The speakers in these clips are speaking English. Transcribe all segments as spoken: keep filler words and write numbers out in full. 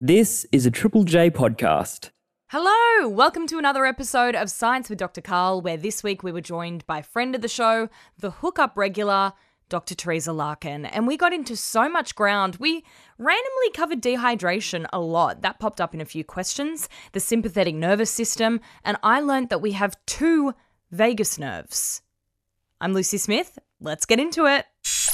This is a Triple J podcast. Hello, welcome to another episode of Science with Doctor Carl, where this week we were joined by friend of the show, the hookup regular, Doctor Teresa Larkin, and we got into so much ground. We randomly covered dehydration a lot. That popped up in a few questions, the sympathetic nervous system, and I learned that we have two vagus nerves. I'm Lucy Smith. Let's get into it.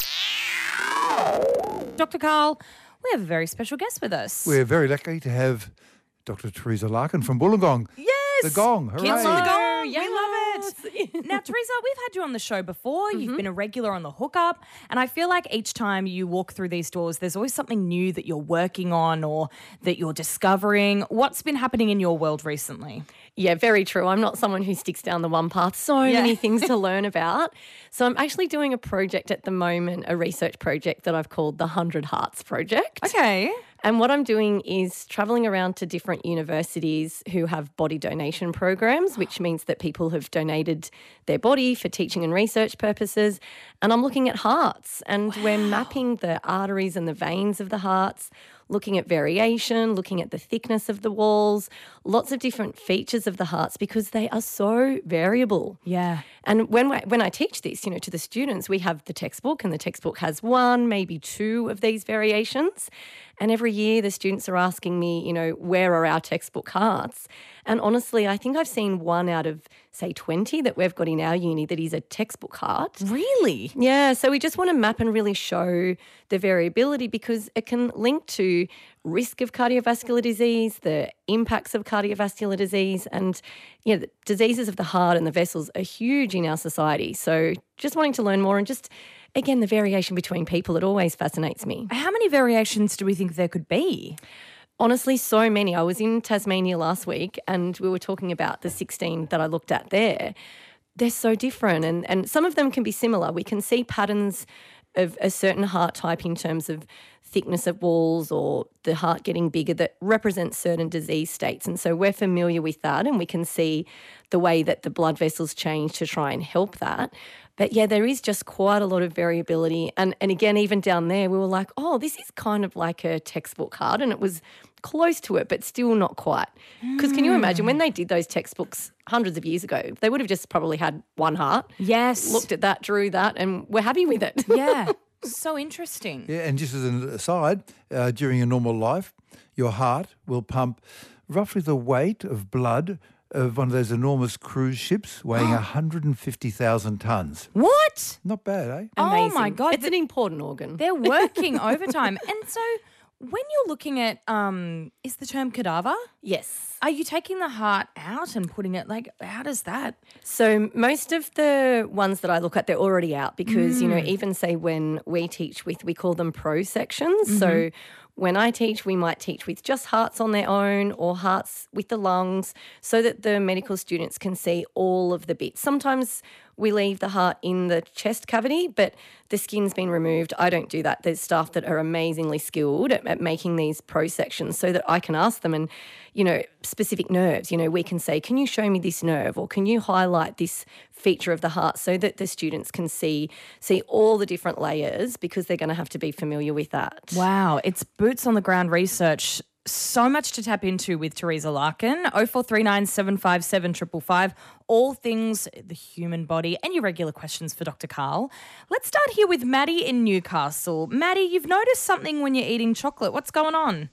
Doctor Carl, we have a very special guest with us. We're very lucky to have Doctor Teresa Larkin from Wollongong. Yes! The Gong, hooray. Kids love the Gong. Yes. We love it. Now, Teresa, we've had you on the show before. You've Mm-hmm. been a regular on the hookup. And I feel like each time you walk through these doors, there's always something new that you're working on or that you're discovering. What's been happening in your world recently? Yeah, very true. I'm not someone who sticks down the one path. So Yeah. many things to learn about. So I'm actually doing a project at the moment, a research project that I've called the one hundred Hearts Project. Okay. And what I'm doing is travelling around to different universities who have body donation programs, which means that people have donated their body for teaching and research purposes. And I'm looking at hearts, and we're mapping the arteries and the veins of the hearts, looking at variation, looking at the thickness of the walls, lots of different features of the hearts because they are so variable. Yeah. And when I, when I teach this, you know, to the students, we have the textbook, and the textbook has one, maybe two of these variations. And every year the students are asking me, you know, where are our textbook hearts? And honestly, I think I've seen one out of, say, twenty that we've got in our uni that is a textbook heart. Really? Yeah, so we just want to map and really show the variability because it can link to risk of cardiovascular disease, the impacts of cardiovascular disease, and you know, the diseases of the heart and the vessels are huge in our society. So just wanting to learn more and just, again, the variation between people, it always fascinates me. How many variations do we think there could be? Honestly, so many. I was in Tasmania last week and we were talking about the sixteen that I looked at there. They're so different, and, and some of them can be similar. We can see patterns of a certain heart type in terms of thickness of walls or the heart getting bigger that represents certain disease states. And so we're familiar with that, and we can see the way that the blood vessels change to try and help that. But yeah, there is just quite a lot of variability. And and again, even down there, we were like, oh, this is kind of like a textbook heart. And it was close to it, but still not quite. Because can you imagine when they did those textbooks hundreds of years ago, they would have just probably had one heart. Yes. Looked at that, drew that, and we're happy with it. Yeah. So interesting. Yeah, and just as an aside, uh, during a normal life, your heart will pump roughly the weight of blood of one of those enormous cruise ships weighing one hundred fifty thousand tonnes. What? Not bad, eh? Oh, Amazing. my God. It's an important organ. They're working overtime. And so when you're looking at, um, is the term cadaver? Yes. Are you taking the heart out and putting it, like, how does that? So most of the ones that I look at, they're already out because, you know, even say when we teach with, we call them pro sections. So when I teach, we might teach with just hearts on their own or hearts with the lungs so that the medical students can see all of the bits. Sometimes we leave the heart in the chest cavity, but the skin's been removed. I don't do that. There's staff that are amazingly skilled at, at making these pro sections so that I can ask them and, you know, specific nerves. You know, we can say, can you show me this nerve or can you highlight this feature of the heart so that the students can see see all the different layers because they're going to have to be familiar with that. Wow, it's boots on the ground research. So much to tap into with Teresa Larkin. oh four three nine, seven five seven, five five five. All things the human body and your regular questions for Doctor Carl. Let's start here with Maddie in Newcastle. Maddie, you've noticed something when you're eating chocolate. What's going on?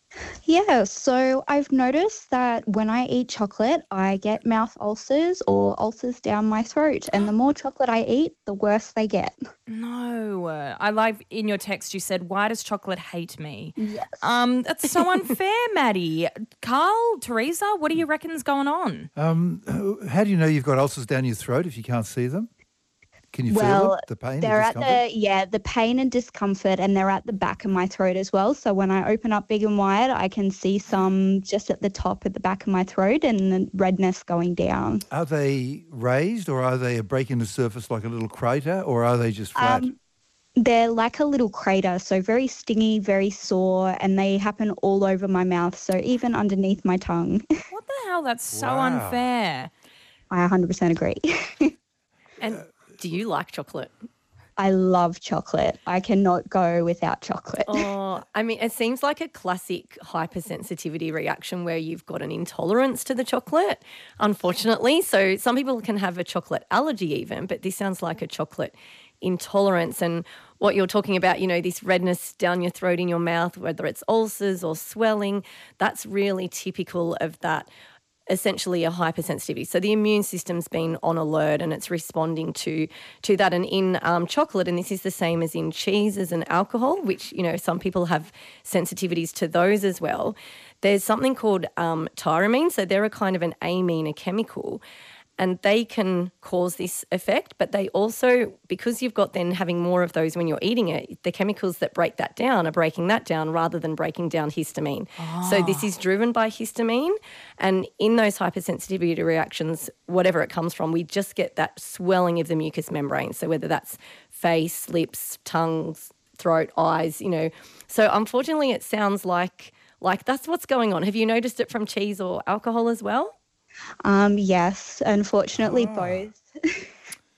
Yeah, so I've noticed that when I eat chocolate, I get mouth ulcers or ulcers down my throat. And the more chocolate I eat, the worse they get. No. uh, I like in your text you said, why does chocolate hate me? Yes. Um, that's so unfair, Maddie. Carl, Teresa, what do you reckon's going on? Um, how do you know you've got ulcers down your throat if you can't see them? Can you feel Well, it, the pain, the They're at discomfort? the, yeah, the pain and discomfort, and they're at the back of my throat as well. So when I open up big and wide, I can see some just at the top at the back of my throat and the redness going down. Are they raised or are they a break in the surface like a little crater or are they just flat? Um, They're like a little crater, so very stingy, very sore, and they happen all over my mouth, so even underneath my tongue. What the hell? That's so Wow. unfair. I one hundred percent agree. And do you like chocolate? I love chocolate. I cannot go without chocolate. Oh, I mean, it seems like a classic hypersensitivity reaction where you've got an intolerance to the chocolate, unfortunately. So some people can have a chocolate allergy even, but this sounds like a chocolate intolerance. And what you're talking about, you know, this redness down your throat, in your mouth, whether it's ulcers or swelling, that's really typical of that, essentially a hypersensitivity. So the immune system's been on alert and it's responding to to that. And in um, chocolate, and this is the same as in cheeses and alcohol, which, you know, some people have sensitivities to those as well, there's something called um, tyramine. So they're a kind of an amine, a chemical, and they can cause this effect. But they also, because you've got then having more of those when you're eating it, the chemicals that break that down are breaking that down rather than breaking down histamine. Oh. So this is driven by histamine. And in those hypersensitivity reactions, whatever it comes from, we just get that swelling of the mucous membrane. So whether that's face, lips, tongues, throat, eyes, you know. So unfortunately, it sounds like like that's what's going on. Have you noticed it from cheese or alcohol as well? Um, yes, unfortunately, Oh. both.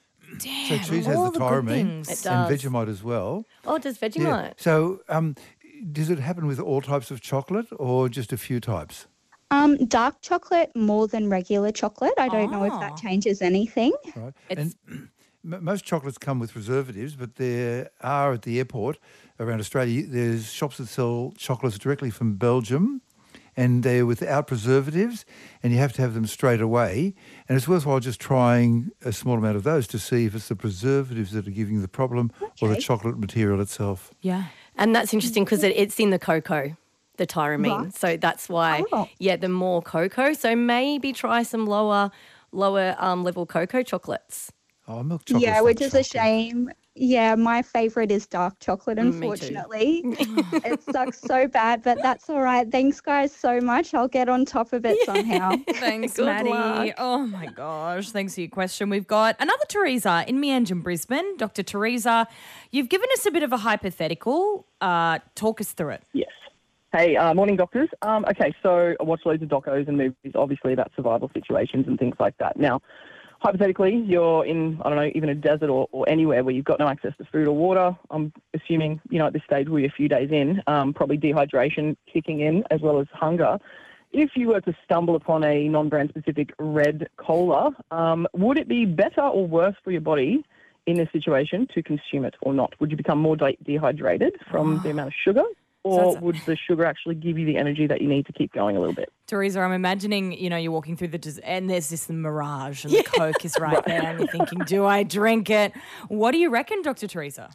Damn, So cheese has all the good tyramine things. It and does. Vegemite as well. Oh, does Vegemite? Yeah. So um, does it happen with all types of chocolate or just a few types? Um, dark chocolate more than regular chocolate. I don't know if Oh. that changes anything. Right. It's- And m- most chocolates come with preservatives, but there are at the airport around Australia, there's shops that sell chocolates directly from Belgium, and they're without preservatives, and you have to have them straight away. And it's worthwhile just trying a small amount of those to see if it's the preservatives that are giving you the problem or the Okay. chocolate material itself. Yeah. And that's interesting because it, it's in the cocoa, the tyramine. Right. So that's why, Oh. yeah, the more cocoa. So maybe try some lower lower um, level cocoa chocolates. Oh, milk chocolate. Yeah, which is a shame. Yeah, my favourite is dark chocolate, Mm, me too. unfortunately. It sucks so bad, but that's all right. Thanks, guys, so much. I'll get on top of it somehow. Thanks, Good Maddie. luck. Oh my gosh. Thanks for your question. We've got another Teresa in Meanjin, Brisbane. Doctor Teresa, you've given us a bit of a hypothetical. Uh, talk us through it. Yes. Hey, uh, morning, doctors. Um, okay, so I watch loads of docos and movies, obviously, about survival situations and things like that. Now, hypothetically, you're in, I don't know, even a desert or, or anywhere where you've got no access to food or water. I'm assuming, you know, at this stage we're a few days in, um, probably dehydration kicking in as well as hunger. If you were to stumble upon a non-brand specific red cola, um, would it be better or worse for your body in this situation to consume it or not? Would you become more de- dehydrated from the amount of sugar? Or that's a- would the sugar actually give you the energy that you need to keep going a little bit? Teresa, I'm imagining, you know, you're walking through the des- and there's this mirage and the Coke is right there and you're thinking, do I drink it? What do you reckon, Doctor Teresa?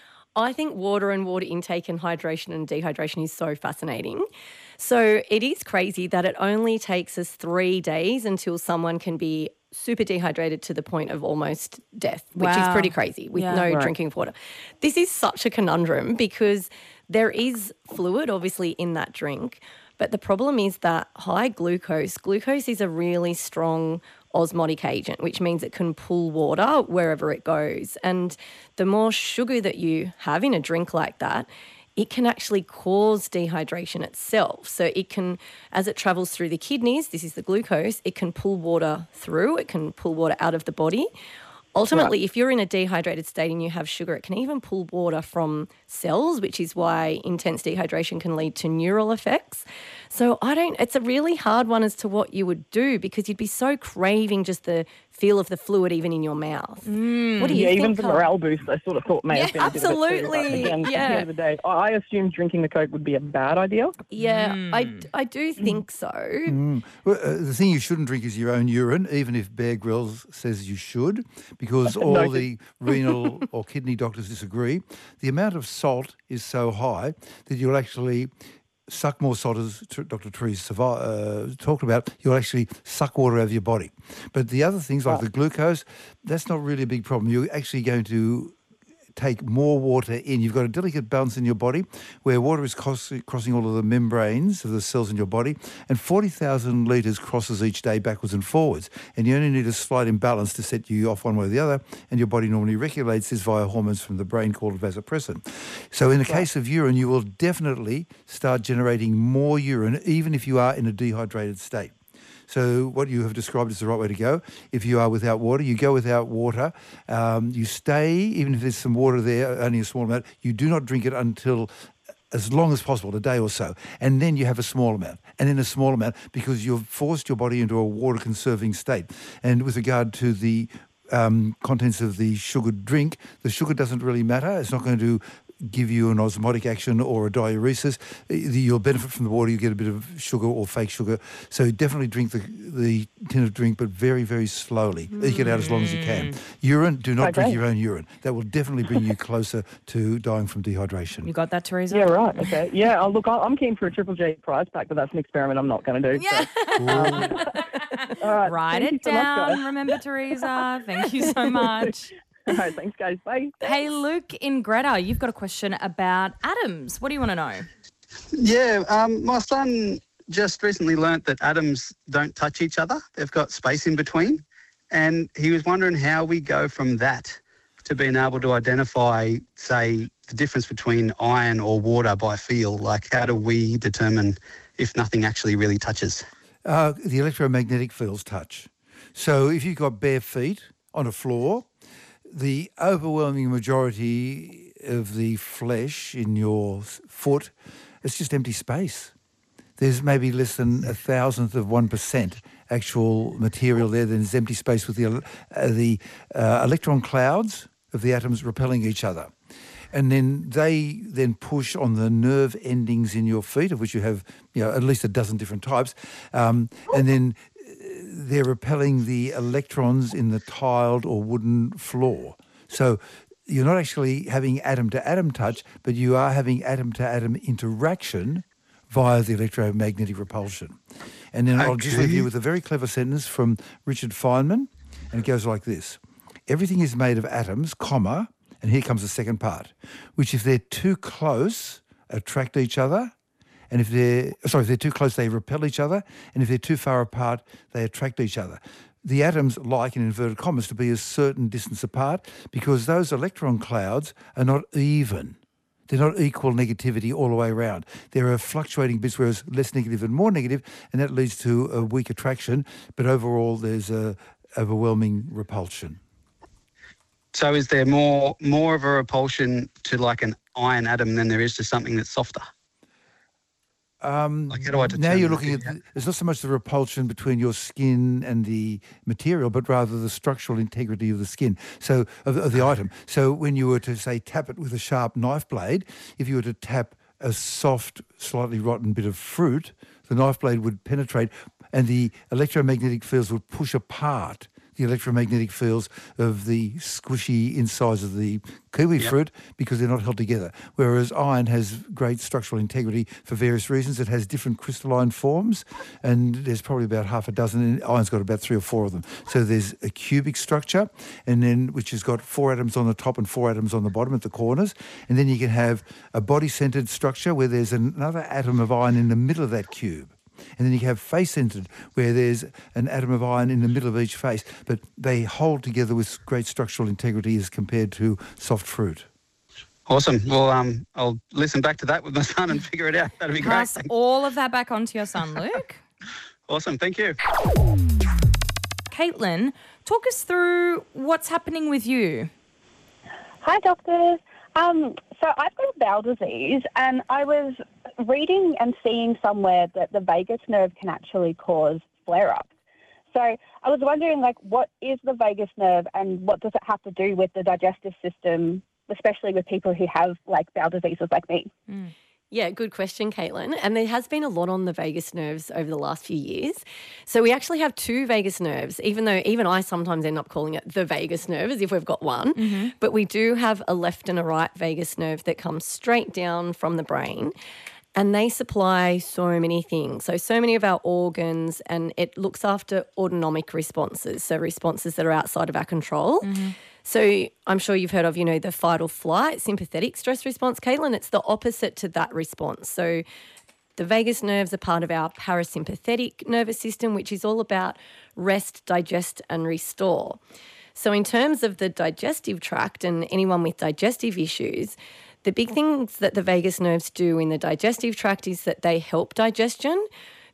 I think water and water intake and hydration and dehydration is so fascinating. So it is crazy that it only takes us three days until someone can be super dehydrated to the point of almost death, which is Wow. pretty crazy with Yeah. no Right. drinking of water. This is such a conundrum because there is fluid obviously in that drink, but the problem is that high glucose, glucose is a really strong osmotic agent, which means it can pull water wherever it goes. And the more sugar that you have in a drink like that, it can actually cause dehydration itself. So it can, as it travels through the kidneys, this is the glucose, it can pull water through, it can pull water out of the body. Ultimately, if you're in a dehydrated state and you have sugar, it can even pull water from cells, which is why intense dehydration can lead to neural effects. So I don't, it's a really hard one as to what you would do because you'd be so craving just the feel of the fluid even in your mouth. What do you Yeah, think? even the Carl? morale boost, I sort of thought may have been a bit of it too, but absolutely. again, at Yeah. the end of the day, I I assumed drinking the Coke would be a bad idea. Yeah, I, Mm. I do think so. Mm. Well, uh, the thing you shouldn't drink is your own urine, even if Bear Grylls says you should, because all Noted. the renal or kidney doctors disagree. The amount of salt is so high that you'll actually suck more salt, as T- Doctor Teresa uh, talked about. You'll actually suck water out of your body. But the other things like the glucose, that's not really a big problem. You're actually going to take more water in. You've got a delicate balance in your body where water is cross- crossing all of the membranes of the cells in your body, and forty thousand litres crosses each day backwards and forwards. And you only need a slight imbalance to set you off one way or the other, and your body normally regulates this via hormones from the brain called vasopressin. So in the case of urine, you will definitely start generating more urine, even if you are in a dehydrated state. So what you have described is the right way to go. If you are without water, you go without water. Um, you stay, even if there's some water there, only a small amount, you do not drink it until as long as possible, a day or so. And then you have a small amount, and then a small amount, because you've forced your body into a water-conserving state. And with regard to the um, contents of the sugared drink, the sugar doesn't really matter. It's not going to give you an osmotic action or a diuresis. You'll benefit from the water. You get a bit of sugar or fake sugar. So definitely drink the, the tin of drink, but very, very slowly. Mm. Eke it out as long as you can. Urine, do not Okay. drink your own urine. That will definitely bring you closer to dying from dehydration. You got that, Teresa? Yeah, right. Okay. Yeah, oh, look, I- I'm keen for a Triple J prize pack, but that's an experiment I'm not going to do. Yeah. So. All right. Write thank it you so much, down. guys. Remember, Teresa. Thank you so much. All right, thanks, guys. Bye. Hey, Luke in Greta, you've got a question about atoms. What do you want to know? Yeah, um, my son just recently learnt that atoms don't touch each other. They've got space in between. And he was wondering how we go from that to being able to identify, say, the difference between iron or water by feel. Like, how do we determine if nothing actually really touches? Uh, the electromagnetic fields touch. So if you've got bare feet on a floor, the overwhelming majority of the flesh in your foot, it's just empty space. There's maybe less than a thousandth of one percent actual material there. Then there's empty space with the uh, the uh, electron clouds of the atoms repelling each other. And then they then push on the nerve endings in your feet, of which you have, you know, at least a dozen different types. Um, and then they're repelling the electrons in the tiled or wooden floor. So you're not actually having atom-to-atom touch, but you are having atom-to-atom interaction via the electromagnetic repulsion. And then I'll just leave you with a very clever sentence from Richard Feynman, and it goes like this. Everything is made of atoms, comma, and here comes the second part, which if they're too close, attract each other, and if they're, sorry, if they're too close, they repel each other, and if they're too far apart, they attract each other. The atoms like, in inverted commas, to be a certain distance apart because those electron clouds are not even. They're not equal negativity all the way around. There are fluctuating bits where it's less negative and more negative, and that leads to a weak attraction, but overall there's a overwhelming repulsion. So is there more more of a repulsion to like an iron atom than there is to something that's softer? Um, Like, how do I now you're determine looking at, the, it's not so much the repulsion between your skin and the material, but rather the structural integrity of the skin, so of, of the item. So when you were to, say, tap it with a sharp knife blade, if you were to tap a soft, slightly rotten bit of fruit, the knife blade would penetrate and the electromagnetic fields would push apart the electromagnetic fields of the squishy insides of the kiwi Yep. fruit because they're not held together. Whereas iron has great structural integrity for various reasons. It has different crystalline forms, and there's probably about half a dozen. And iron's got about three or four of them. So there's a cubic structure, and then which has got four atoms on the top and four atoms on the bottom at the corners. And then you can have a body-centered structure where there's another atom of iron in the middle of that cube. And then you have face-centered, where there's an atom of iron in the middle of each face, but they hold together with great structural integrity as compared to soft fruit. Awesome. Well, um, I'll listen back to that with my son and figure it out. That'd be great. Pass Thanks. all of that back onto your son, Luke. Awesome. Thank you. Caitlin, talk us through what's happening with you. Hi, doctors. Um, so I've got a bowel disease, and I was reading and seeing somewhere that the vagus nerve can actually cause flare-ups. So I was wondering, like, what is the vagus nerve, and what does it have to do with the digestive system, especially with people who have, like, bowel diseases like me? Mm. Yeah, good question, Caitlin. And there has been a lot on the vagus nerves over the last few years. So we actually have two vagus nerves, even though even I sometimes end up calling it the vagus nerve as if we've got one. Mm-hmm. But we do have a left and a right vagus nerve that comes straight down from the brain. And they supply so many things. So, so many of our organs, and it looks after autonomic responses, so responses that are outside of our control. Mm-hmm. So I'm sure you've heard of, you know, the fight or flight, sympathetic stress response, Caitlin. It's the opposite to that response. So the vagus nerves are part of our parasympathetic nervous system, which is all about rest, digest and restore. So in terms of the digestive tract and anyone with digestive issues, the big things that the vagus nerves do in the digestive tract is that they help digestion,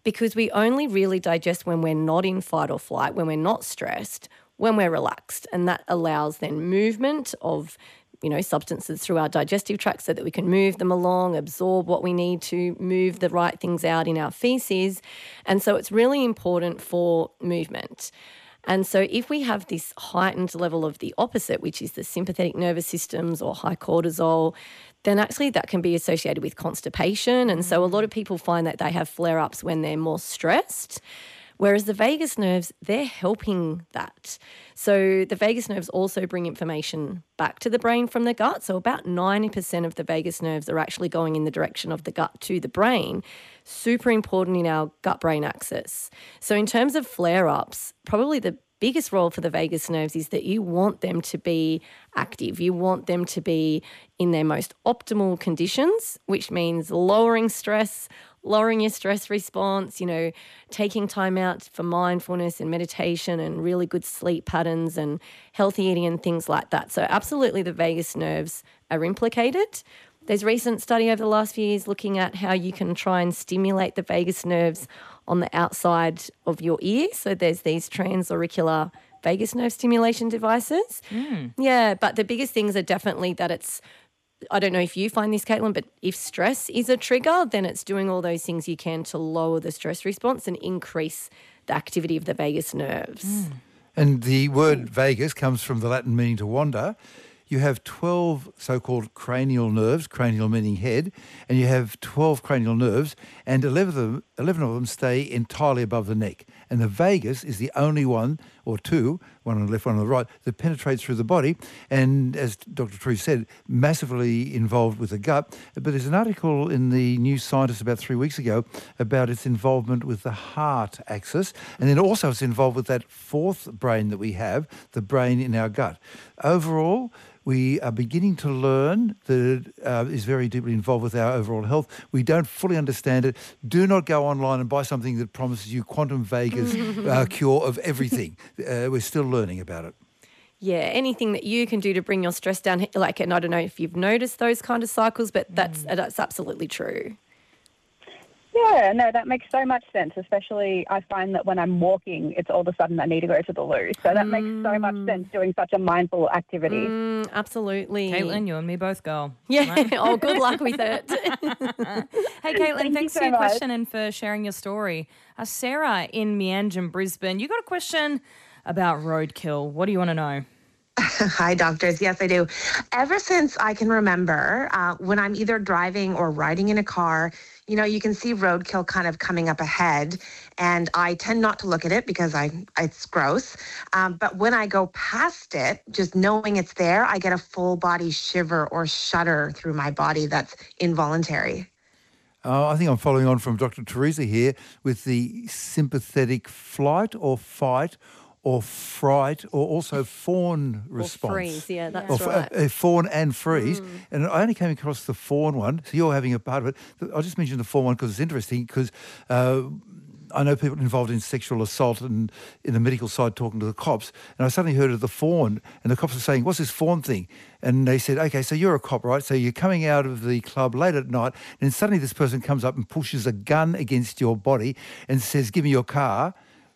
because we only really digest when we're not in fight or flight, when we're not stressed, when we're relaxed. And that allows then movement of, you know, substances through our digestive tract so that we can move them along, absorb what we need to move the right things out in our feces. And so it's really important for movement. And so if we have this heightened level of the opposite, which is the sympathetic nervous systems or high cortisol, then actually that can be associated with constipation. And so a lot of people find that they have flare-ups when they're more stressed, whereas the vagus nerves, they're helping that. So the vagus nerves also bring information back to the brain from the gut. So about ninety percent of the vagus nerves are actually going in the direction of the gut to the brain. Super important in our gut-brain axis. So in terms of flare-ups, probably the biggest role for the vagus nerves is that you want them to be active. You want them to be in their most optimal conditions, which means lowering stress, lowering your stress response, you know, taking time out for mindfulness and meditation and really good sleep patterns and healthy eating and things like that. So absolutely the vagus nerves are implicated. There's recent study over the last few years looking at how you can try and stimulate the vagus nerves on the outside of your ear. So there's these transauricular vagus nerve stimulation devices. Mm. Yeah, but the biggest things are definitely that it's, I don't know if you find this, Caitlin, but if stress is a trigger, then it's doing all those things you can to lower the stress response and increase the activity of the vagus nerves. Mm. And the word vagus comes from the Latin meaning to wander. You have twelve so-called cranial nerves, cranial meaning head, and you have twelve cranial nerves, and eleven of them, eleven of them stay entirely above the neck. And the vagus is the only one, or two, one on the left, one on the right, that penetrates through the body, and as Doctor True said, massively involved with the gut. But there's an article in the New Scientist about three weeks ago about its involvement with the heart axis, and then also it's involved with that fourth brain that we have, the brain in our gut. Overall, we are beginning to learn that it uh, is very deeply involved with our overall health. We don't fully understand it. Do not go online and buy something that promises you quantum vagus uh, cure of everything. Uh, we're still learning about it. Yeah, anything that you can do to bring your stress down, like, and I don't know if you've noticed those kind of cycles, but that's mm. that's absolutely true. Yeah, no, that makes so much sense, especially I find that when I'm walking, it's all of a sudden I need to go to the loo. So that mm. makes so much sense doing such a mindful activity. Mm, absolutely. Caitlin, you and me both go. Yeah, right? Oh, good luck with it. Hey, Caitlin, Thank thanks you so for your much. question and for sharing your story. Uh, Sarah in Meanjin, Brisbane, you got a question about roadkill. What do you want to know? Hi, doctors. Yes, I do. Ever since I can remember, uh, when I'm either driving or riding in a car, you know, you can see roadkill kind of coming up ahead, and I tend not to look at it because I it's gross. Um, but when I go past it, just knowing it's there, I get a full body shiver or shudder through my body that's involuntary. Uh, I think I'm following on from Doctor Teresa here with the sympathetic flight or fight or fright, or also fawn response. Or freeze, yeah, that's or, right. Uh, fawn and freeze. Mm. And I only came across the fawn one, so you're having a part of it. I'll just mention the fawn one because it's interesting, because uh, I know people involved in sexual assault and in the medical side talking to the cops, and I suddenly heard of the fawn, and the cops were saying, what's this fawn thing? And they said, okay, so you're a cop, right? So you're coming out of the club late at night, and suddenly this person comes up and pushes a gun against your body and says, give me your car.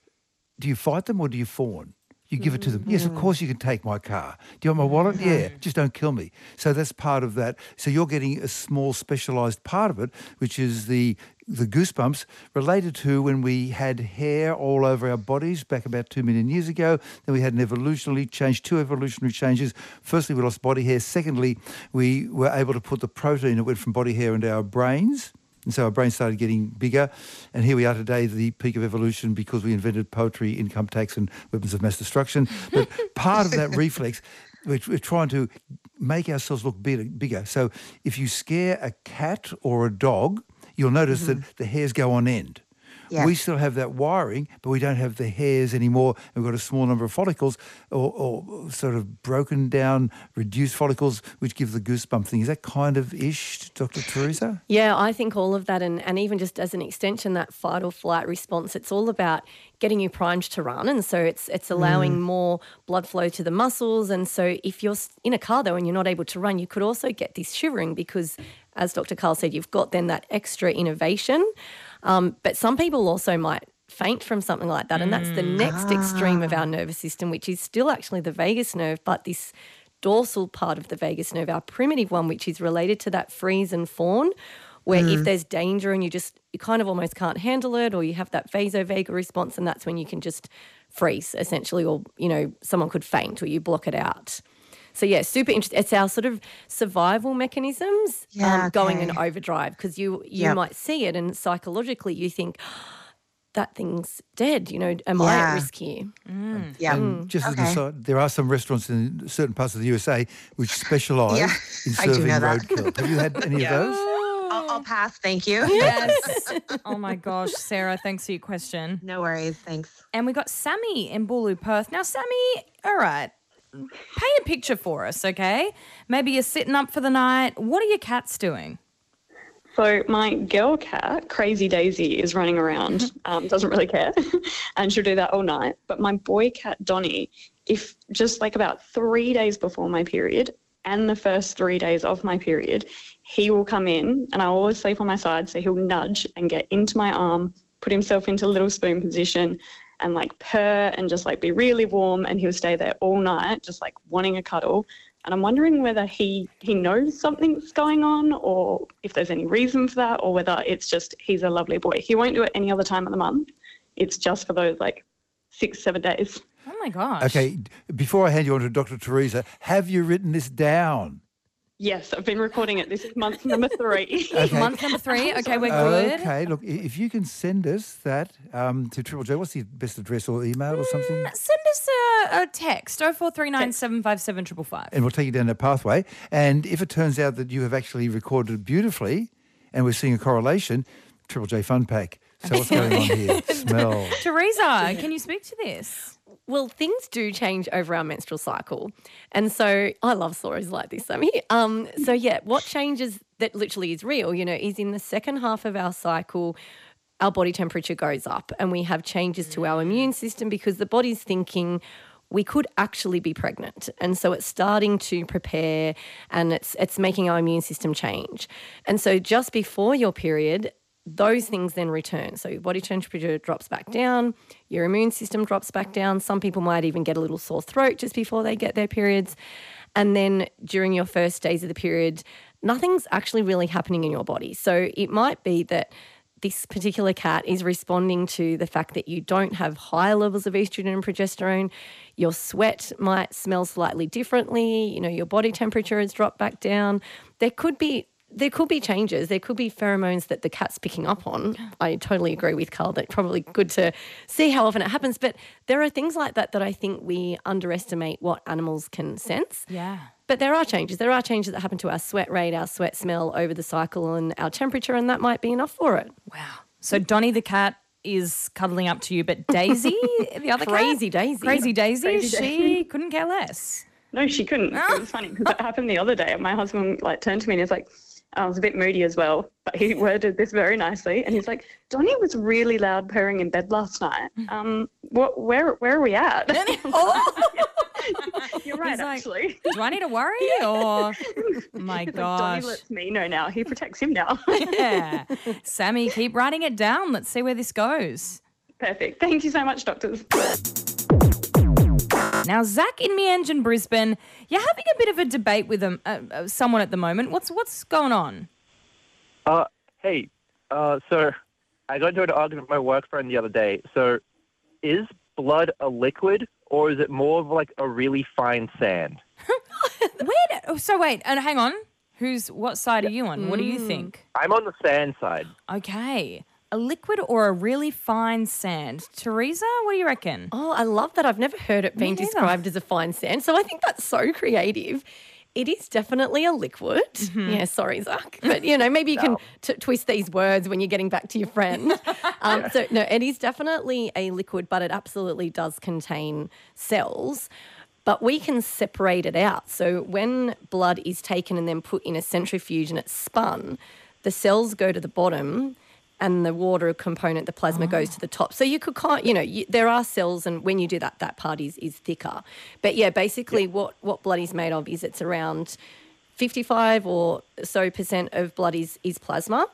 Do you fight them or do you fawn? You give it to them. Yes, of course you can take my car. Do you want my wallet? Yeah, just don't kill me. So that's part of that. So you're getting a small specialised part of it, which is the the goosebumps related to when we had hair all over our bodies back about two million years ago. Then we had an evolutionary change, two evolutionary changes. Firstly, we lost body hair. Secondly, we were able to put the protein that went from body hair into our brains. And so our brains started getting bigger. And here we are today, the peak of evolution, because we invented poetry, income tax, and weapons of mass destruction. But part of that reflex, we're, we're trying to make ourselves look big, bigger. So if you scare a cat or a dog, you'll notice mm-hmm. that the hairs go on end. Yeah. We still have that wiring, but we don't have the hairs anymore. We've got a small number of follicles or, or sort of broken down, reduced follicles, which give the goosebump thing. Is that kind of ish, Doctor Teresa? Yeah, I think all of that, and, and even just as an extension, that fight or flight response, it's all about getting you primed to run. And so it's it's allowing mm. more blood flow to the muscles. And so if you're in a car, though, and you're not able to run, you could also get this shivering because, as Doctor Carl said, you've got then that extra innervation. Um, but some people also might faint from something like that, and that's the next extreme of our nervous system, which is still actually the vagus nerve, but this dorsal part of the vagus nerve, our primitive one, which is related to that freeze and fawn, where if there's danger and you just, you kind of almost can't handle it, or you have that vasovagal response, and that's when you can just freeze essentially, or, you know, someone could faint or you block it out. So, yeah, super interesting. It's our sort of survival mechanisms Yeah, um, going okay. in overdrive, because you, you Yep. might see it and psychologically you think, that thing's dead, you know, am I Yeah. at risk here? Yeah. And just as an Okay. aside, there are some restaurants in certain parts of the U S A which specialise Yeah, in I do serving know that. roadkill. Have you had any Yeah. of those? I'll, I'll pass. Thank you. Yes. Oh my gosh, Sarah, thanks for your question. No worries. Thanks. And we got Sammy in Bulu, Perth. Now, Sammy, all right, paint a picture for us, okay? Maybe you're sitting up for the night. What are your cats doing? So my girl cat, Crazy Daisy, is running around, um, doesn't really care, and she'll do that all night. But my boy cat, Donnie, if just like about three days before my period and the first three days of my period, he will come in, and I always sleep on my side, so he'll nudge and get into my arm, put himself into little spoon position and like purr and just like be really warm, and he'll stay there all night just like wanting a cuddle. And I'm wondering whether he, he knows something's going on, or if there's any reason for that, or whether it's just he's a lovely boy. He won't do it any other time of the month. It's just for those like six, seven days. Oh, my gosh. Okay, before I hand you on to Doctor Teresa, have you written this down? Yes, I've been recording it. This is month number three. Okay. Month number three. Okay, we're good. Okay, look, i- if you can send us that um, to Triple J, what's the best address or email or something? Send us a, a text, oh four three nine seven five seven five five. And we'll take you down that pathway. And if it turns out that you have actually recorded it beautifully and we're seeing a correlation, Triple J Fun Pack. So what's going on here? Smell. Teresa, can you speak to this? Well, things do change over our menstrual cycle. And so I love stories like this, Sammy. Um, so, yeah, what changes that literally is real, you know, is in the second half of our cycle, our body temperature goes up and we have changes to our immune system because the body's thinking we could actually be pregnant. And so it's starting to prepare and it's it's making our immune system change. And so just before your period, those things then return. So your body temperature drops back down, your immune system drops back down. Some people might even get a little sore throat just before they get their periods. And then during your first days of the period, nothing's actually really happening in your body. So it might be that this particular cat is responding to the fact that you don't have high levels of estrogen and progesterone. Your sweat might smell slightly differently. You know, your body temperature has dropped back down. There could be There could be changes. There could be pheromones that the cat's picking up on. I totally agree with Carl that probably good to see how often it happens. But there are things like that that I think we underestimate what animals can sense. Yeah. But there are changes. There are changes that happen to our sweat rate, our sweat smell over the cycle and our temperature, and that might be enough for it. Wow. So Donnie the cat is cuddling up to you, but Daisy, the other Crazy cat, Daisy. Crazy Daisy, Crazy she Daisy. couldn't care less. No, she couldn't. It was funny because it happened the other day. My husband like turned to me and he's like, I was a bit moody as well, but he worded this very nicely. And he's like, Donnie was really loud purring in bed last night. Um, what? Where? Where are we at? Oh. You're right, He's like, actually. Do I need to worry or? My He's like, gosh. Donnie lets me know now. He protects him now. Yeah. Sammy, keep writing it down. Let's see where this goes. Perfect. Thank you so much, doctors. Now, Zach in Meange in Brisbane, you're having a bit of a debate with um, uh, uh, someone at the moment. What's what's going on? Uh, hey, uh, so I got into an argument with my work friend the other day. So is blood a liquid or is it more of like a really fine sand? Wait, oh, so wait, and hang on. Who's what side are you on? What do you think? I'm on the sand side. Okay. A liquid or a really fine sand? Teresa, what do you reckon? Oh, I love that. I've never heard it being neither. described as a fine sand. So I think that's so creative. It is definitely a liquid. Yeah, sorry, Zach. But, you know, maybe you can t- twist these words when you're getting back to your friend. Um, so, no, it is definitely a liquid, but it absolutely does contain cells. But we can separate it out. So when blood is taken and then put in a centrifuge and it's spun, the cells go to the bottom and the water component, the plasma, oh. goes to the top. So you could, you know, you, there are cells, and when you do that, that part is is thicker. But yeah, basically, yep. what what blood is made of is it's around fifty-five or so percent of blood is is plasma,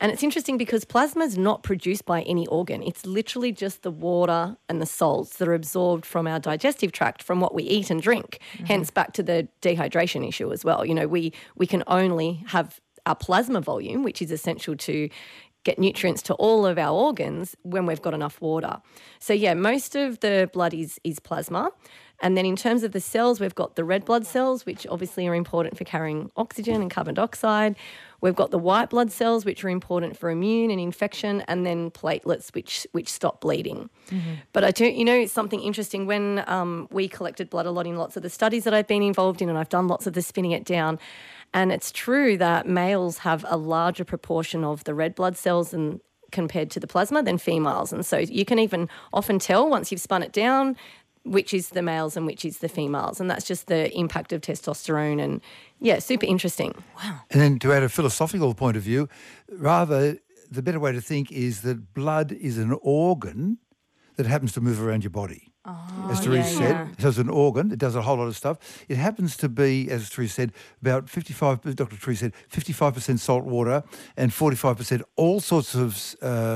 And it's interesting because plasma is not produced by any organ. It's literally just the water and the salts that are absorbed from our digestive tract from what we eat and drink. Mm-hmm. Hence back to the dehydration issue as well. You know, we we can only have our plasma volume, which is essential to get nutrients to all of our organs when we've got enough water. So, yeah, most of the blood is is plasma. And then in terms of the cells, we've got the red blood cells, which obviously are important for carrying oxygen and carbon dioxide. We've got the white blood cells, which are important for immune and infection, and then platelets, which which stop bleeding. Mm-hmm. But I do, you know, something interesting, when um, we collected blood a lot in lots of the studies that I've been involved in, and I've done lots of the spinning it down, and it's true that males have a larger proportion of the red blood cells and compared to the plasma than females. And so you can even often tell once you've spun it down which is the males and which is the females. And that's just the impact of testosterone and, yeah, super interesting. Wow. And then to add a philosophical point of view, rather the better way to think is that blood is an organ that happens to move around your body. Oh, as Therese yeah, said, yeah. so it's an organ. It does a whole lot of stuff. It happens to be, as Therese said, about fifty-five. Doctor Therese said fifty-five percent salt water and forty-five percent all sorts of uh,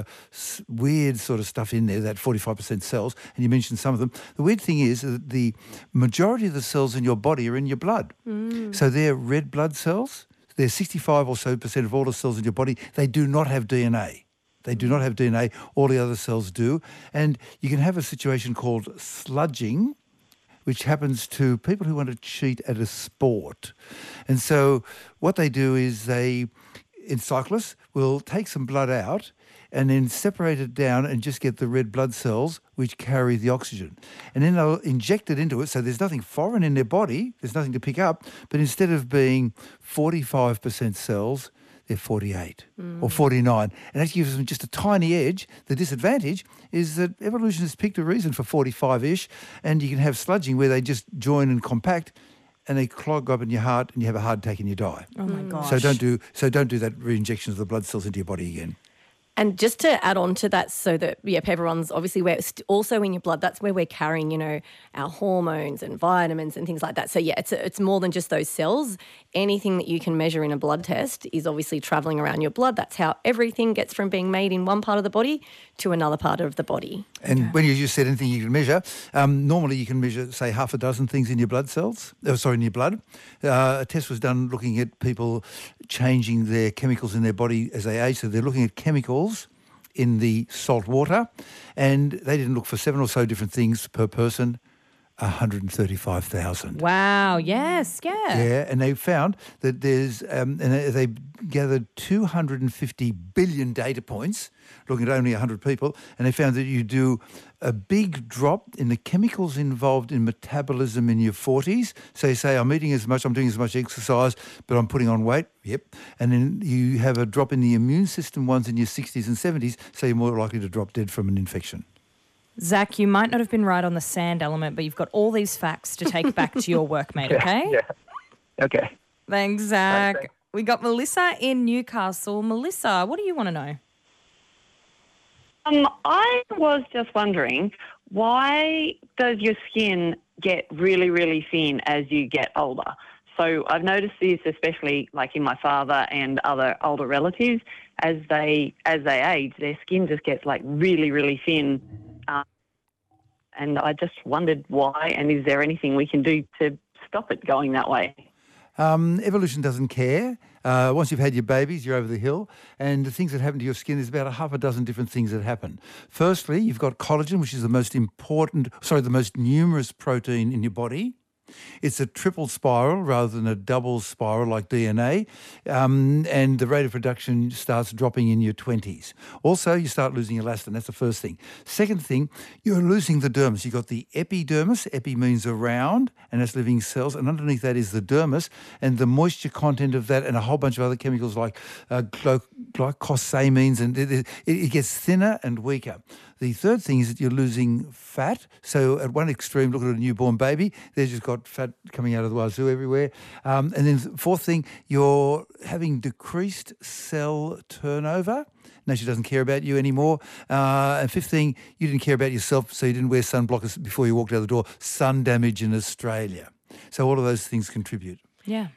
weird sort of stuff in there. That forty-five percent cells, and you mentioned some of them. The weird thing is that the majority of the cells in your body are in your blood. Mm. So they're red blood cells. They're sixty-five or so percent of all the cells in your body. They do not have D N A. They do not have D N A. All the other cells do. And you can have a situation called sludging, which happens to people who want to cheat at a sport. And so what they do is they, in cyclists, will take some blood out and then separate it down and just get the red blood cells which carry the oxygen. And then they'll inject it into it, so there's nothing foreign in their body, there's nothing to pick up, but instead of being forty-five percent cells, they're forty-eight mm. or forty-nine. And that gives them just a tiny edge. The disadvantage is that evolution has picked a reason for forty-five-ish, and you can have sludging where they just join and compact and they clog up in your heart and you have a heart attack and you die. Oh, my gosh. So don't do so don't do that re-injection of the blood cells into your body again. And just to add on to that, so that, yeah, pepperon's obviously where it's also in your blood. That's where we're carrying, you know, our hormones and vitamins and things like that. So, yeah, it's a, it's more than just those cells. Anything that you can measure in a blood test is obviously travelling around your blood. That's how everything gets from being made in one part of the body to another part of the body. And okay. when you just said anything you can measure, um, normally you can measure, say, half a dozen things in your blood cells, oh, sorry, in your blood. Uh, a test was done looking at people changing their chemicals in their body as they age. So they're looking at chemicals in the salt water, and they didn't look for seven or so different things per person, one hundred thirty-five thousand. Wow, yes, yeah. Yeah, and they found that there's, um, and they gathered two hundred fifty billion data points, looking at only one hundred people, and they found that you do a big drop in the chemicals involved in metabolism in your forties. So you say, I'm eating as much, I'm doing as much exercise, but I'm putting on weight. Yep. And then you have a drop in the immune system ones in your sixties and seventies, so you're more likely to drop dead from an infection. Zach, you might not have been right on the sand element, but you've got all these facts to take back to your workmate, okay? Yeah. Okay. Thanks, Zach. Thanks. We got Melissa in Newcastle. Melissa, what do you want to know? Um, I was just wondering, why does your skin get really, really thin as you get older? So I've noticed this, especially like in my father and other older relatives, as they as they age, their skin just gets like really, really thin. Um, and I just wondered why, and is there anything we can do to stop it going that way? Um, evolution doesn't care. Uh, once you've had your babies, you're over the hill. And the things that happen to your skin, there's about a half a dozen different things that happen. Firstly, you've got collagen, which is the most important, sorry, the most numerous protein in your body. It's a triple spiral rather than a double spiral like D N A, um, and the rate of production starts dropping in your twenties. Also, you start losing elastin. That's the first thing. Second thing, you're losing the dermis. You've got the epidermis. Epi means around, and that's living cells, and underneath that is the dermis, and the moisture content of that and a whole bunch of other chemicals like uh, gly- glycosamines, and it, it, it gets thinner and weaker. The third thing is that you're losing fat. So at one extreme, look at a newborn baby. They've just got fat coming out of the wazoo everywhere. Um, and then fourth thing, you're having decreased cell turnover. Nature doesn't care about you anymore. Uh, and fifth thing, you didn't care about yourself, so you didn't wear sunblockers before you walked out the door. Sun damage in Australia. So all of those things contribute. Yeah.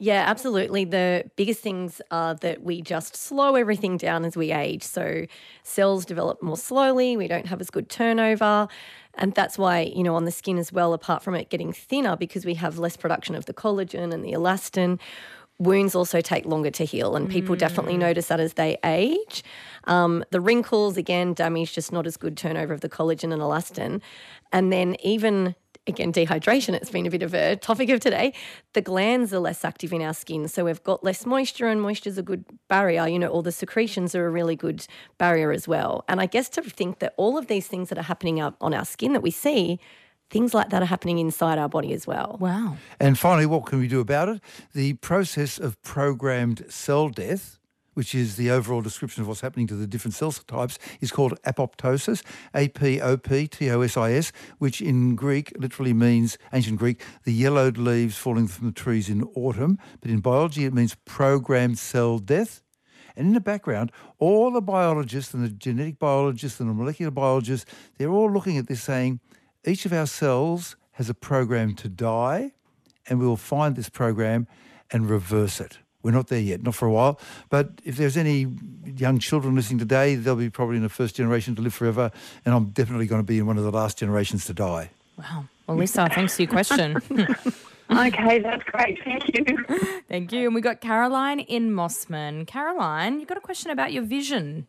Yeah, absolutely. The biggest things are that we just slow everything down as we age. So cells develop more slowly, we don't have as good turnover. And that's why, you know, on the skin as well, apart from it getting thinner because we have less production of the collagen and the elastin, wounds also take longer to heal, and people mm. definitely notice that as they age. Um, the wrinkles, again, damage, just not as good turnover of the collagen and elastin. And then even, again, dehydration, it's been a bit of a topic of today. The glands are less active in our skin, so we've got less moisture, and moisture is a good barrier. You know, all the secretions are a really good barrier as well. And I guess to think that all of these things that are happening up on our skin that we see, things like that are happening inside our body as well. Wow. And finally, what can we do about it? The process of programmed cell death, which is the overall description of what's happening to the different cell types, is called apoptosis, A P O P T O S I S, which in Greek literally means, ancient Greek, the yellowed leaves falling from the trees in autumn. But in biology, it means programmed cell death. And in the background, all the biologists and the genetic biologists and the molecular biologists, they're all looking at this saying, each of our cells has a program to die, and we will find this program and reverse it. We're not there yet, not for a while. But if there's any young children listening today, they'll be probably in the first generation to live forever, and I'm definitely going to be in one of the last generations to die. Wow. Well, Lisa, thanks for your question. Okay, that's great. Thank you. Thank you. And we got Caroline in Mossman. Caroline, you've got a question about your vision.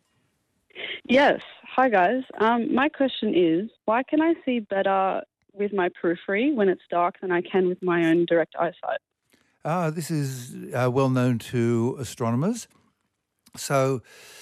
Yes. Hi, guys. Um, my question is, why can I see better with my periphery when it's dark than I can with my own direct eyesight? Ah, this is uh, well known to astronomers. So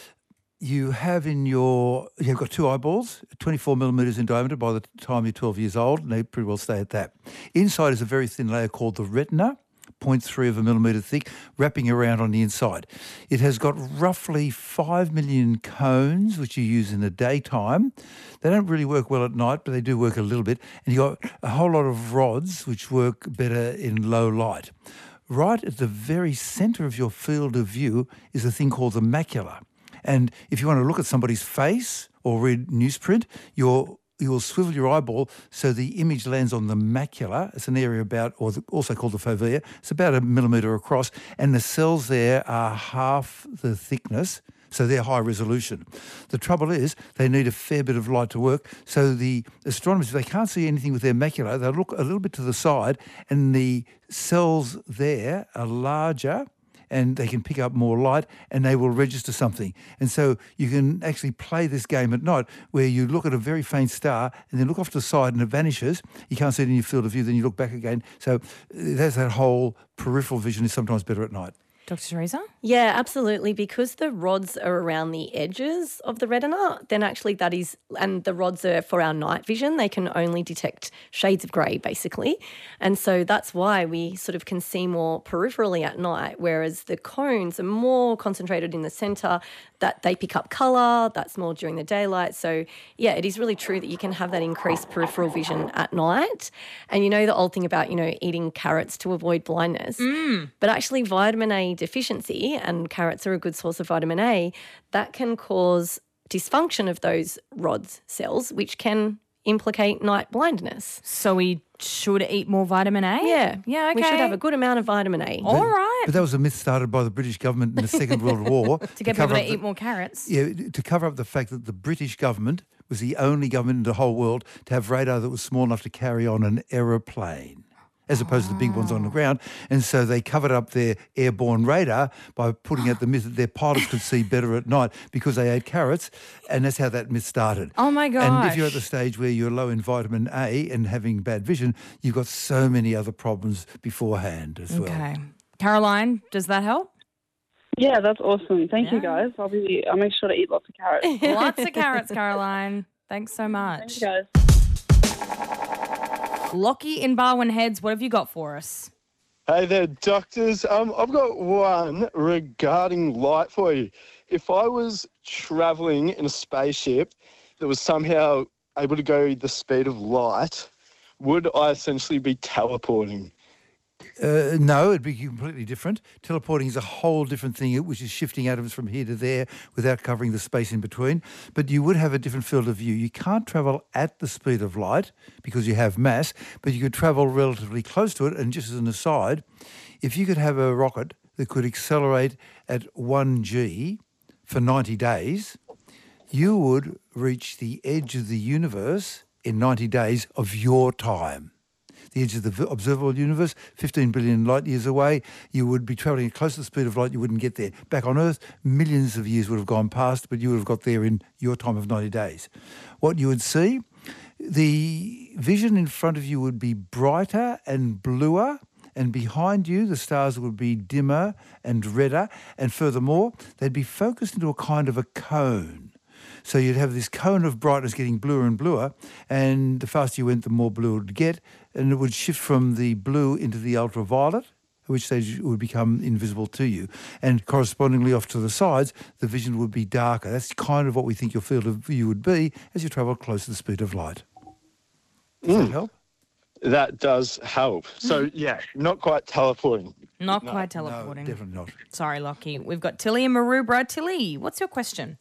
you have in your, you've got two eyeballs, twenty-four millimetres in diameter by the time you're twelve years old, and they pretty well stay at that. Inside is a very thin layer called the retina, zero point three of a millimetre thick, wrapping around on the inside. It has got roughly five million cones, which you use in the daytime. They don't really work well at night, but they do work a little bit. And you've got a whole lot of rods, which work better in low light. Right at the very centre of your field of view is a thing called the macula. And if you want to look at somebody's face or read newsprint, you're you'll swivel your eyeball so the image lands on the macula. It's an area about, or also called the fovea. It's about a millimetre across, and the cells there are half the thickness, so they're high resolution. The trouble is they need a fair bit of light to work, so the astronomers, if they can't see anything with their macula, they'll look a little bit to the side, and the cells there are larger, and they can pick up more light, and they will register something. And so you can actually play this game at night where you look at a very faint star and then look off to the side and it vanishes. You can't see it in your field of view, then you look back again. So that's that whole peripheral vision is sometimes better at night. Doctor Teresa? Yeah, absolutely. Because the rods are around the edges of the retina, then actually that is, and the rods are for our night vision, they can only detect shades of grey, basically. And so that's why we sort of can see more peripherally at night, whereas the cones are more concentrated in the centre, that they pick up colour, that's more during the daylight. So, yeah, it is really true that you can have that increased peripheral vision at night. And you know the old thing about, you know, eating carrots to avoid blindness. Mm. But actually vitamin A deficiency, and carrots are a good source of vitamin A, that can cause dysfunction of those rods cells, which can implicate night blindness. So we should eat more vitamin A? Yeah. Yeah, okay. We should have a good amount of vitamin A. All but, right. But that was a myth started by the British government in the Second World War. to get to people to the, eat more carrots. Yeah, to cover up the fact that the British government was the only government in the whole world to have radar that was small enough to carry on an aeroplane, as opposed to the big ones on the ground. And so they covered up their airborne radar by putting out the myth that their pilots could see better at night because they ate carrots, and that's how that myth started. Oh, my gosh. And if you're at the stage where you're low in vitamin A and having bad vision, you've got so many other problems beforehand as well. Okay. Caroline, does that help? Yeah, that's awesome. Thank Yeah. you, guys. I'll be. I'll make sure to eat lots of carrots. Lots of carrots, Caroline. Thanks so much. Thank you, guys. Lockie in Barwon Heads, what have you got for us? Hey there, doctors. Um, I've got one regarding light for you. If I was travelling in a spaceship that was somehow able to go the speed of light, would I essentially be teleporting? Uh, no, it'd be completely different. Teleporting is a whole different thing, which is shifting atoms from here to there without covering the space in between. But you would have a different field of view. You can't travel at the speed of light because you have mass, but you could travel relatively close to it. And just as an aside, if you could have a rocket that could accelerate at one G for ninety days, you would reach the edge of the universe in ninety days of your time. The edge of the observable universe, fifteen billion light years away, you would be travelling close to the speed of light, you wouldn't get there. Back on Earth, millions of years would have gone past, but you would have got there in your time of ninety days. What you would see, the vision in front of you would be brighter and bluer, and behind you the stars would be dimmer and redder, and furthermore, they'd be focused into a kind of a cone. So you'd have this cone of brightness getting bluer and bluer, and the faster you went, the more blue it would get, and it would shift from the blue into the ultraviolet, at which stage it would become invisible to you. And correspondingly off to the sides, the vision would be darker. That's kind of what we think your field of view would be as you travel close to the speed of light. Does that help? That does help. So, yeah, not quite teleporting. Not No. quite teleporting. No, definitely not. Sorry, Lockie. We've got Tilly and Maroubra. Tilly, what's your question?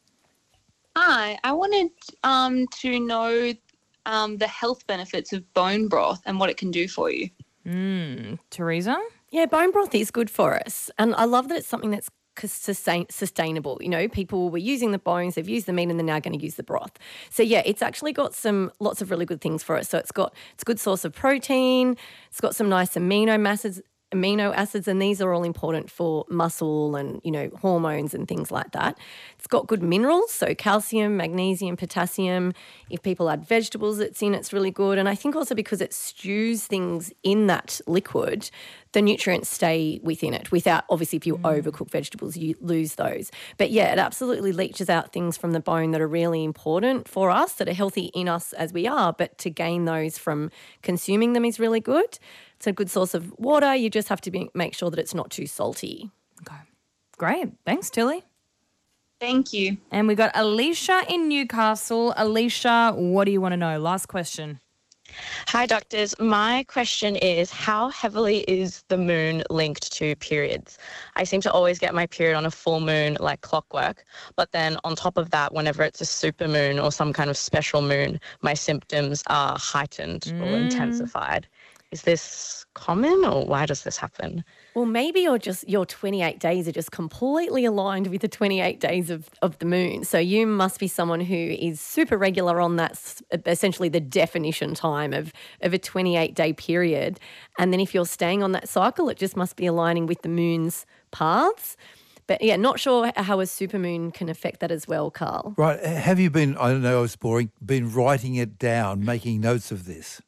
Hi, I wanted um, to know um, the health benefits of bone broth and what it can do for you. Mm, Teresa? Yeah, bone broth is good for us. And I love that it's something that's sustain- sustainable. You know, people were using the bones, they've used the meat, and they're now going to use the broth. So, yeah, it's actually got some lots of really good things for us. So it's got it's a good source of protein. It's got some nice amino acids, amino acids, and these are all important for muscle and, you know, hormones and things like that. It's got good minerals, so calcium, magnesium, potassium. If people add vegetables it's in, it's really good. And I think also because it stews things in that liquid, the nutrients stay within it without, obviously, if you mm. overcook vegetables, you lose those. But, yeah, it absolutely leaches out things from the bone that are really important for us, that are healthy in us as we are, but to gain those from consuming them is really good. It's a good source of water. You just have to be, make sure that it's not too salty. Okay. Great. Thanks, Tilly. Thank you. And we got Alicia in Newcastle. Alicia, what do you want to know? Last question. Hi, doctors. My question is, how heavily is the moon linked to periods? I seem to always get my period on a full moon like clockwork, but then on top of that, whenever it's a super moon or some kind of special moon, my symptoms are heightened mm. or intensified. Is this common, or why does this happen? Well, maybe you're just your twenty-eight days are just completely aligned with the twenty-eight days of, of the moon. So you must be someone who is super regular on that, essentially the definition time of, of a twenty-eight day period. And then if you're staying on that cycle, it just must be aligning with the moon's paths. But, yeah, not sure how a supermoon can affect that as well, Carl. Right. Have you been, I don't know, it's boring, been writing it down, making notes of this?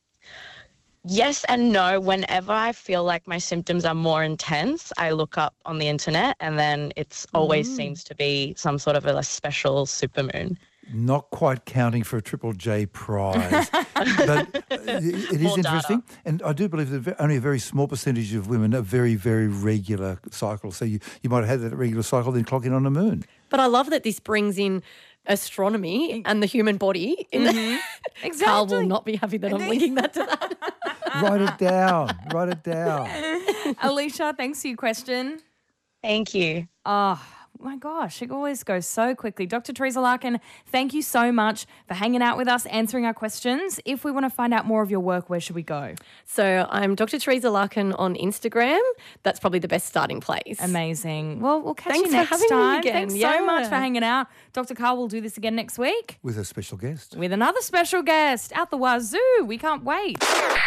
Yes and no. Whenever I feel like my symptoms are more intense, I look up on the internet, and then it's always mm. seems to be some sort of a, a special supermoon. Not quite counting for a Triple J prize. But it, it is More interesting. data. And I do believe that only a very small percentage of women are very, very regular cycles. So you, you might have had that regular cycle, then clock in on the moon. But I love that this brings in astronomy and the human body. In mm-hmm. Exactly. Carl will not be happy that I'm linking that to that. Write it down. Write it down. Alicia, thanks for your question. Thank you. Oh, my gosh, it always goes so quickly. Doctor Teresa Larkin, thank you so much for hanging out with us, answering our questions. If we want to find out more of your work, where should we go? So I'm Doctor Teresa Larkin on Instagram. That's probably the best starting place. Amazing. Well, we'll catch Thanks you next for having time. me again. Thanks yeah. so much for hanging out. Doctor Carl will do this again next week. With a special guest. With another special guest. Out the wazoo. We can't wait.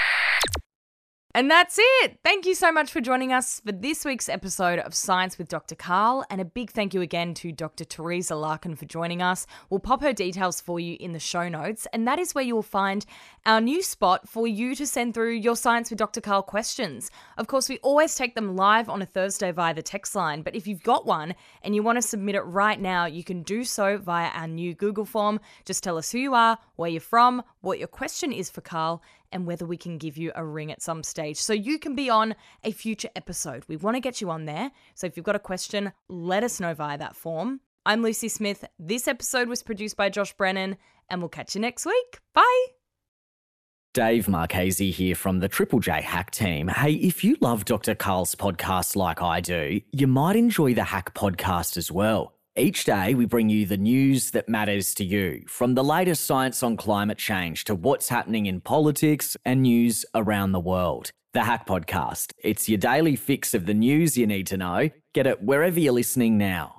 And that's it. Thank you so much for joining us for this week's episode of Science with Doctor Carl. And a big thank you again to Doctor Teresa Larkin for joining us. We'll pop her details for you in the show notes. And that is where you will find our new spot for you to send through your Science with Doctor Carl questions. Of course, we always take them live on a Thursday via the text line. But if you've got one and you want to submit it right now, you can do so via our new Google form. Just tell us who you are, where you're from, what your question is for Carl, and whether we can give you a ring at some stage so you can be on a future episode. We want to get you on there. So if you've got a question, let us know via that form. I'm Lucy Smith. This episode was produced by Josh Brennan, and we'll catch you next week. Bye. Dave Marchese here from the Triple J Hack team. Hey, if you love Doctor Carl's podcast like I do, you might enjoy the Hack podcast as well. Each day, we bring you the news that matters to you, from the latest science on climate change to what's happening in politics and news around the world. The Hack Podcast. It's your daily fix of the news you need to know. Get it wherever you're listening now.